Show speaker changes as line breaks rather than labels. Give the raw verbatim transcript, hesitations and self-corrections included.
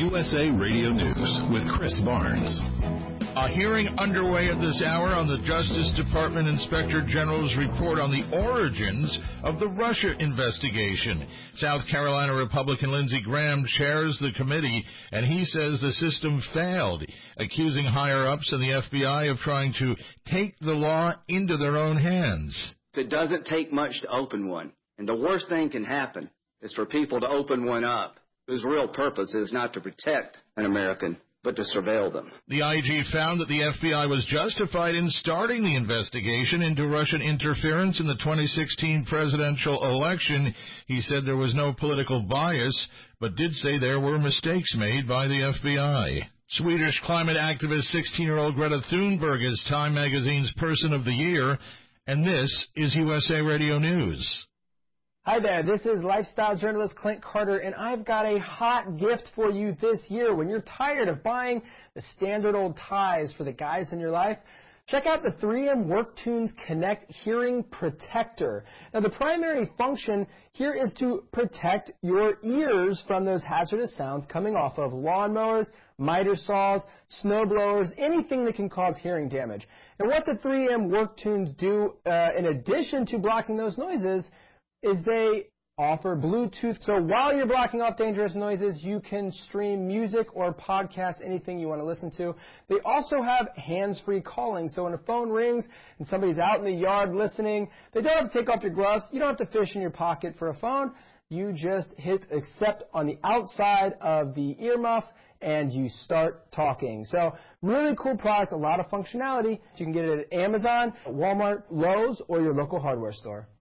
U S A Radio News with Chris Barnes.
A hearing underway at this hour on the Justice Department Inspector General's report on the origins of the Russia investigation. South Carolina Republican Lindsey Graham chairs the committee, and he says the system failed, accusing higher-ups in the F B I of trying to take the law into their own hands.
It doesn't take much to open one, and the worst thing can happen is for people to open one up whose real purpose is not to protect an American, but to surveil them.
The I G found that the F B I was justified in starting the investigation into Russian interference in the twenty sixteen presidential election. He said there was no political bias, but did say there were mistakes made by the F B I. Swedish climate activist sixteen-year-old Greta Thunberg is Time magazine's Person of the Year, and this is U S A Radio News.
Hi there, this is lifestyle journalist Clint Carter, and I've got a hot gift for you this year. When you're tired of buying the standard old ties for the guys in your life, check out the three M WorkTunes Connect Hearing Protector. Now, the primary function here is to protect your ears from those hazardous sounds coming off of lawnmowers, miter saws, snow blowers, anything that can cause hearing damage. And what the three M WorkTunes do, uh, in addition to blocking those noises, is they offer Bluetooth. So while you're blocking off dangerous noises, you can stream music or podcast, anything you want to listen to. They also have hands-free calling. So when a phone rings and somebody's out in the yard listening, they don't have to take off your gloves. You don't have to fish in your pocket for a phone. You just hit accept on the outside of the earmuff and you start talking. So really cool product, a lot of functionality. You can get it at Amazon, Walmart, Lowe's, or your local hardware store.